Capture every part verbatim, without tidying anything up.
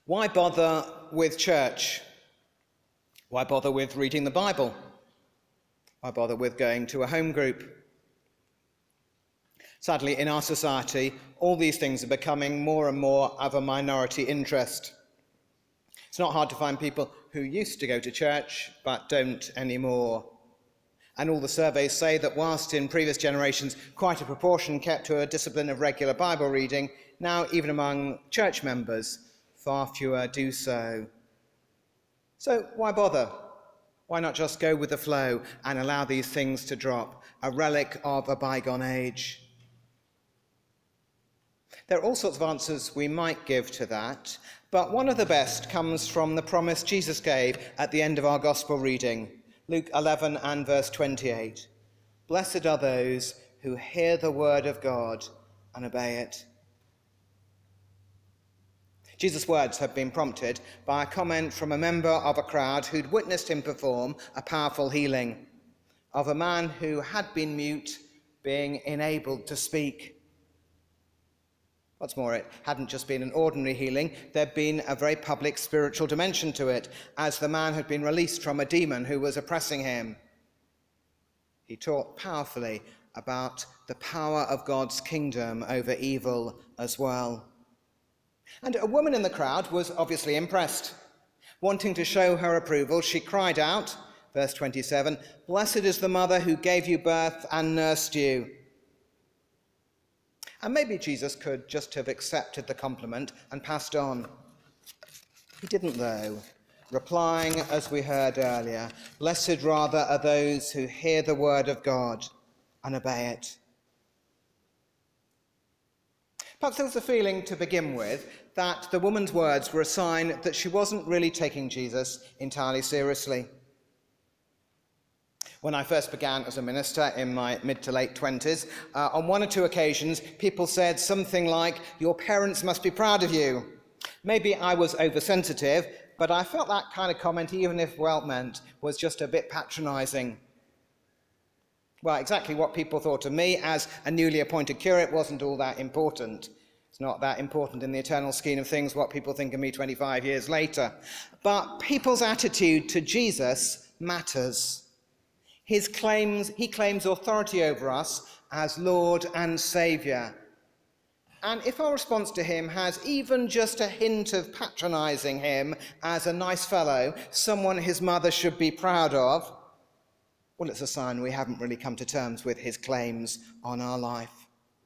Why bother with church? Why bother with reading the Bible? Why bother with going to a home group? Sadly, in our society, all these things are becoming more and more of a minority interest. It's not hard to find people who used to go to church but don't anymore. And all the surveys say that whilst in previous generations quite a proportion kept to a discipline of regular Bible reading, now even among church members, far fewer do so. So why bother? Why not just go with the flow and allow these things to drop, a relic of a bygone age? There are all sorts of answers we might give to that, but one of the best comes from the promise Jesus gave at the end of our gospel reading, Luke eleven and verse twenty-eight. Blessed are those who hear the word of God and obey it. Jesus' words have been prompted by a comment from a member of a crowd who'd witnessed him perform a powerful healing of a man who had been mute being enabled to speak. What's more, it hadn't just been an ordinary healing, there'd been a very public spiritual dimension to it, as the man had been released from a demon who was oppressing him. He taught powerfully about the power of God's kingdom over evil as well. And a woman in the crowd was obviously impressed. Wanting to show her approval, she cried out, verse twenty-seven, "Blessed is the mother who gave you birth and nursed you." And maybe Jesus could just have accepted the compliment and passed on. He didn't, though, replying, as we heard earlier, "Blessed rather are those who hear the word of God and obey it." Perhaps there was a feeling to begin with that the woman's words were a sign that she wasn't really taking Jesus entirely seriously. When I first began as a minister in my mid to late twenties, uh, on one or two occasions, people said something like, "Your parents must be proud of you." Maybe I was oversensitive, but I felt that kind of comment, even if well meant, was just a bit patronizing. Well, exactly what people thought of me as a newly appointed curate wasn't all that important. It's not that important in the eternal scheme of things what people think of me twenty-five years later. But people's attitude to Jesus matters. His claims, he claims authority over us as Lord and Saviour. And if our response to him has even just a hint of patronizing him as a nice fellow, someone his mother should be proud of, well, it's a sign we haven't really come to terms with his claims on our life.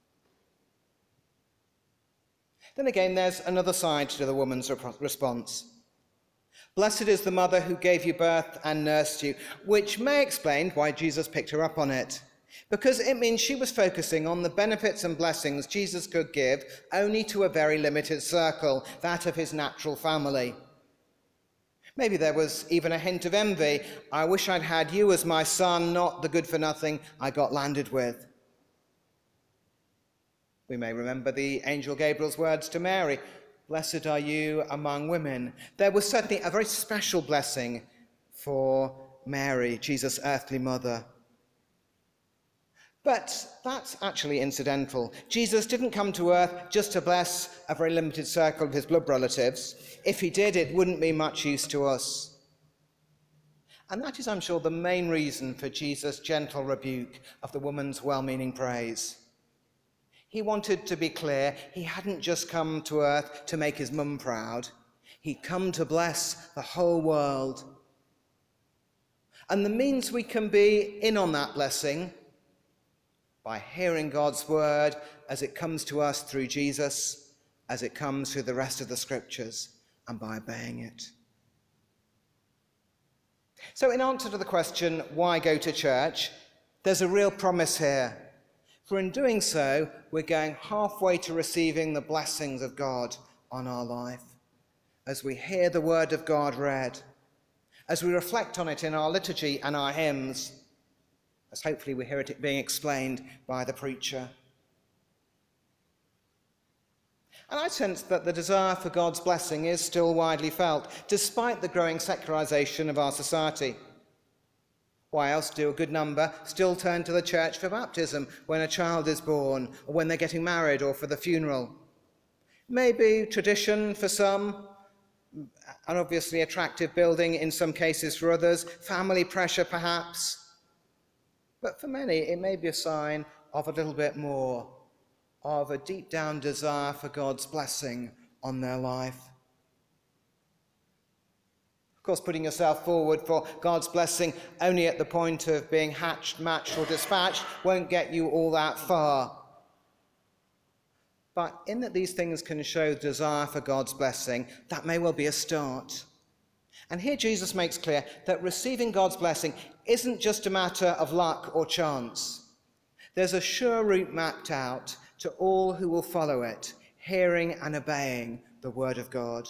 Then again, there's another side to the woman's response. Blessed is the mother who gave you birth and nursed you, which may explain why Jesus picked her up on it, because it means she was focusing on the benefits and blessings Jesus could give only to a very limited circle, that of his natural family. Maybe there was even a hint of envy. I wish I'd had you as my son, not the good-for-nothing I got landed with. We may remember the angel Gabriel's words to Mary, "Blessed are you among women." There was certainly a very special blessing for Mary, Jesus' earthly mother. But that's actually incidental. Jesus didn't come to earth just to bless a very limited circle of his blood relatives. If he did, it wouldn't be much use to us. And that is, I'm sure, the main reason for Jesus' gentle rebuke of the woman's well-meaning praise. He wanted to be clear, he hadn't just come to earth to make his mum proud. He'd come to bless the whole world. And the means we can be in on that blessing, by hearing God's word as it comes to us through Jesus, as it comes through the rest of the scriptures, and by obeying it. So in answer to the question, why go to church, there's a real promise here. For in doing so, we're going halfway to receiving the blessings of God on our life, as we hear the word of God read, as we reflect on it in our liturgy and our hymns, as hopefully we hear it being explained by the preacher. And I sense that the desire for God's blessing is still widely felt, despite the growing secularization of our society. Why else do a good number still turn to the church for baptism when a child is born, or when they're getting married, or for the funeral? Maybe tradition for some, an obviously attractive building in some cases for others, family pressure perhaps. But for many, it may be a sign of a little bit more, of a deep down desire for God's blessing on their life. Of course, putting yourself forward for God's blessing only at the point of being hatched, matched, or dispatched won't get you all that far. But in that these things can show desire for God's blessing, that may well be a start. And here Jesus makes clear that receiving God's blessing isn't just a matter of luck or chance. There's a sure route mapped out to all who will follow it, hearing and obeying the word of God.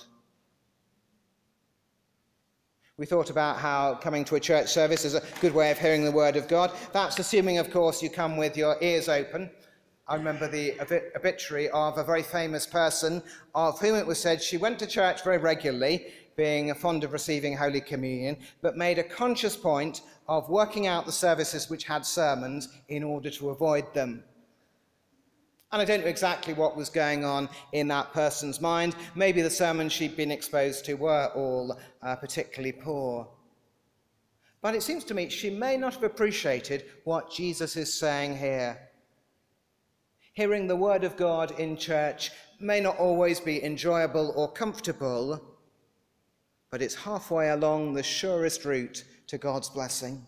We thought about how coming to a church service is a good way of hearing the word of God. That's assuming, of course, you come with your ears open. I remember the obituary of a very famous person of whom it was said she went to church very regularly, being fond of receiving Holy Communion, but made a conscious point of working out the services which had sermons in order to avoid them. And I don't know exactly what was going on in that person's mind. Maybe the sermons she'd been exposed to were all uh, particularly poor. But it seems to me she may not have appreciated what Jesus is saying here. Hearing the word of God in church may not always be enjoyable or comfortable, but it's halfway along the surest route to God's blessing.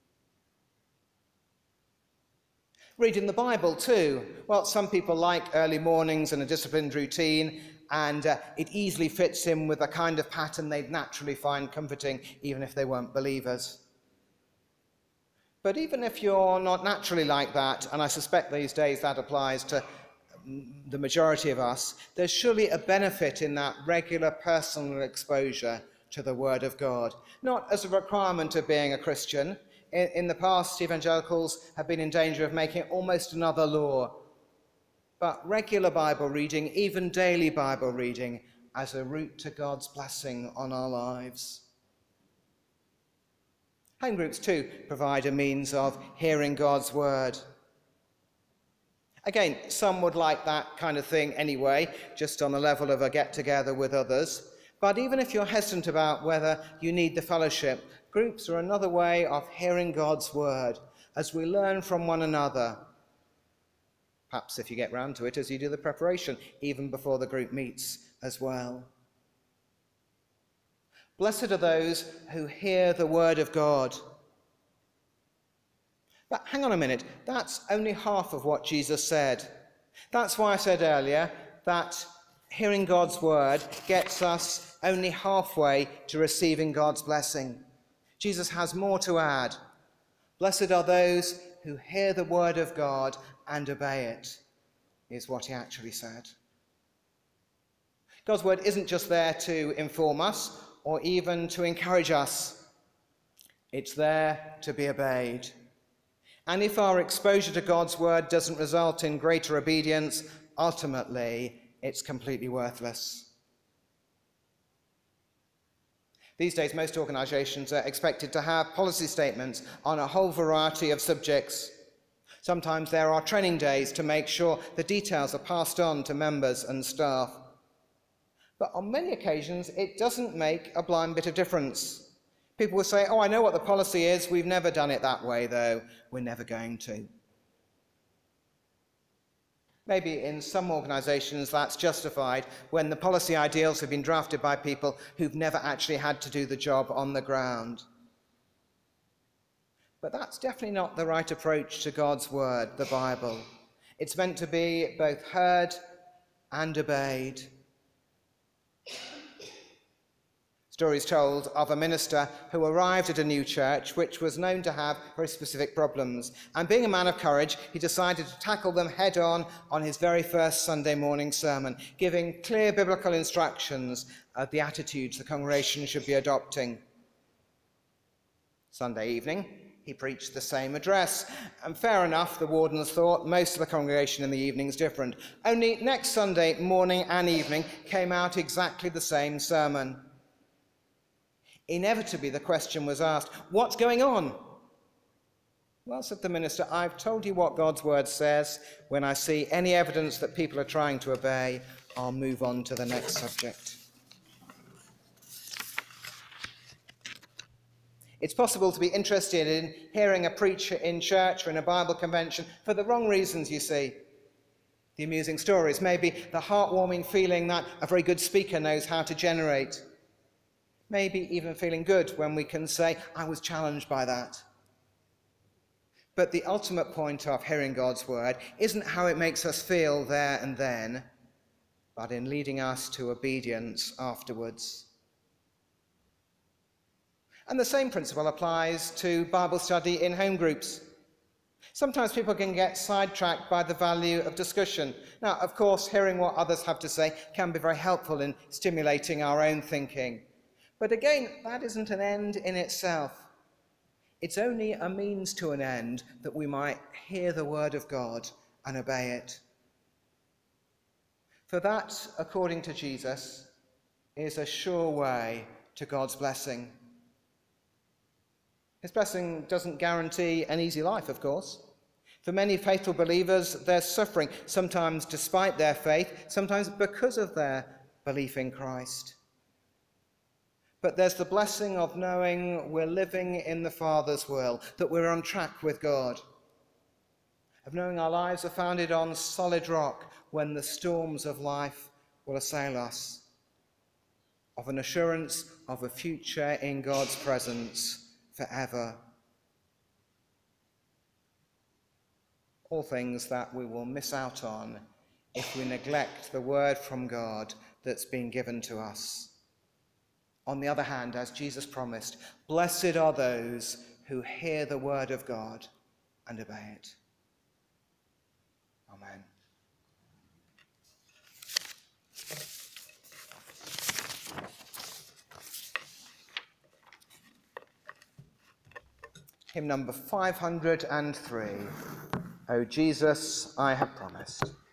Reading the Bible too. Well, some people like early mornings and a disciplined routine, and uh, it easily fits in with a kind of pattern they'd naturally find comforting, even if they weren't believers. But even if you're not naturally like that, and I suspect these days that applies to the majority of us, there's surely a benefit in that regular personal exposure to the Word of God. Not as a requirement of being a Christian. In, in the past, evangelicals have been in danger of making it almost another law. But regular Bible reading, even daily Bible reading, as a route to God's blessing on our lives. Home groups too provide a means of hearing God's word. Again, some would like that kind of thing anyway, just on the level of a get-together with others. But even if you're hesitant about whether you need the fellowship, groups are another way of hearing God's word as we learn from one another. Perhaps if you get round to it as you do the preparation, even before the group meets as well. Blessed are those who hear the word of God. But hang on a minute, that's only half of what Jesus said. That's why I said earlier that hearing God's word gets us only halfway to receiving God's blessing. Jesus has more to add. Blessed are those who hear the word of God and obey it, is what he actually said. God's word isn't just there to inform us or even to encourage us. It's there to be obeyed. And if our exposure to God's word doesn't result in greater obedience, ultimately it's completely worthless. These days, most organisations are expected to have policy statements on a whole variety of subjects. Sometimes there are training days to make sure the details are passed on to members and staff. But on many occasions, it doesn't make a blind bit of difference. People will say, oh, I know what the policy is. We've never done it that way, though. We're never going to. Maybe in some organisations that's justified when the policy ideals have been drafted by people who've never actually had to do the job on the ground. But that's definitely not the right approach to God's word, the Bible. It's meant to be both heard and obeyed. Stories told of a minister who arrived at a new church which was known to have very specific problems. And being a man of courage, he decided to tackle them head on on his very first Sunday morning sermon, giving clear biblical instructions of the attitudes the congregation should be adopting. Sunday evening, he preached the same address. And fair enough, the wardens thought most of the congregation in the evening's different. Only next Sunday morning and evening came out exactly the same sermon. Inevitably, the question was asked, what's going on? Well, said the minister, I've told you what God's word says. When I see any evidence that people are trying to obey, I'll move on to the next subject. It's possible to be interested in hearing a preacher in church or in a Bible convention for the wrong reasons, you see. The amusing stories, maybe the heartwarming feeling that a very good speaker knows how to generate. Maybe even feeling good when we can say, I was challenged by that. But the ultimate point of hearing God's word isn't how it makes us feel there and then, but in leading us to obedience afterwards. And the same principle applies to Bible study in home groups. Sometimes people can get sidetracked by the value of discussion. Now, of course, hearing what others have to say can be very helpful in stimulating our own thinking. But again, that isn't an end in itself. It's only a means to an end that we might hear the word of God and obey it. For that, according to Jesus, is a sure way to God's blessing. His blessing doesn't guarantee an easy life, of course. For many faithful believers, there's suffering, sometimes despite their faith, sometimes because of their belief in Christ. But there's the blessing of knowing we're living in the Father's will, that we're on track with God, of knowing our lives are founded on solid rock when the storms of life will assail us, of an assurance of a future in God's presence forever. All things that we will miss out on if we neglect the word from God that's been given to us. On the other hand, as Jesus promised, blessed are those who hear the word of God and obey it. Amen. Hymn number five hundred and three. O Jesus, I have promised.